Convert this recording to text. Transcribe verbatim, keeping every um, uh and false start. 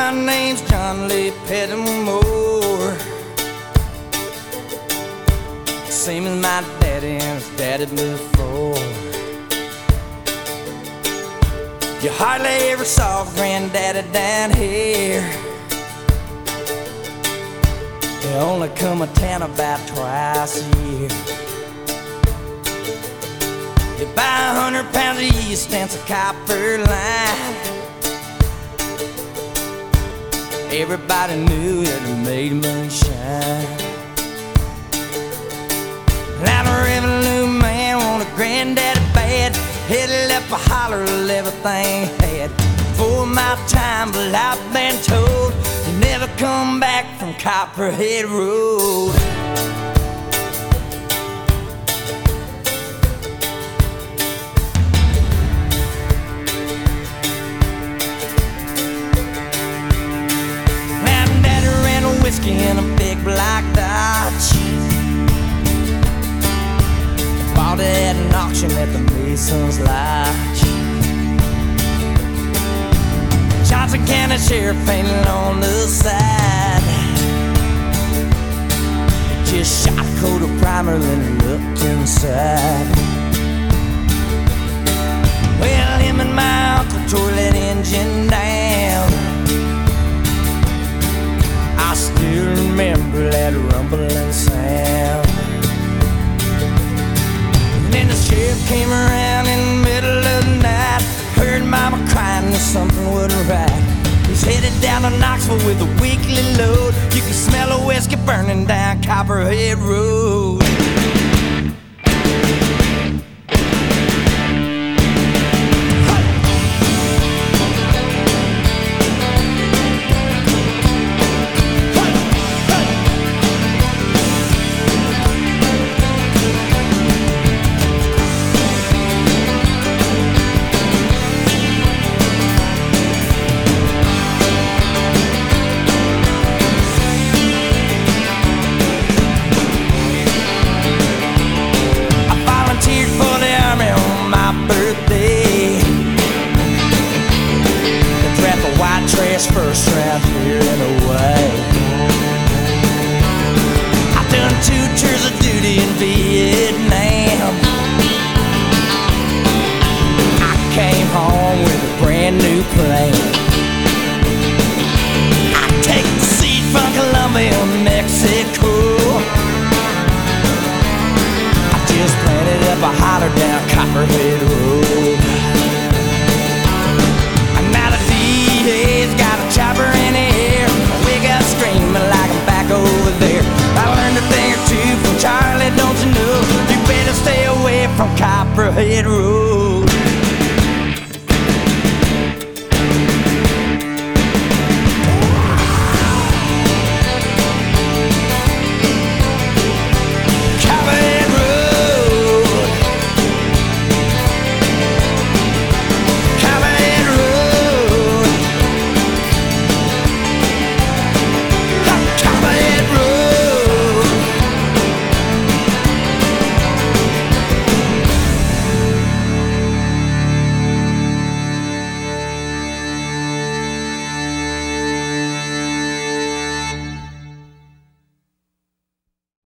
My name's John Lee Pettimore, same as my daddy and his daddy before. You hardly ever saw Granddaddy down here. They only come to town about twice a year. You buy a hundred pounds of yeast and some copper line. Everybody knew that it made moonshine. Now the revenue man wanted Granddaddy bad, headed up a holler of everything he had. For my time, but I've been told you never come back from Copperhead Road. Whiskey in a big black Dodge, bought it at an auction at the Mason's Lodge. Johnson County Sheriff painted on the side, just shot a coat of primer then looked inside. Well, him and my uncle tore that engine down. I still remember that rumbling sound. And then the sheriff came around in the middle of the night, heard Mama crying that something wasn't right. He's headed down to Knoxville with a weekly load. You can smell a whiskey burning down Copperhead Road. First round here and away. I done two tours of duty in Vietnam. I came home with a brand new plane. I take the seat from Colombia, Mexico. I just planted up a holler down Copperhead Road. He's got a chopper in the air, we got screaming like I'm back over there. I learned a thing or two from Charlie, don't you know? You better stay away from Copperhead Road.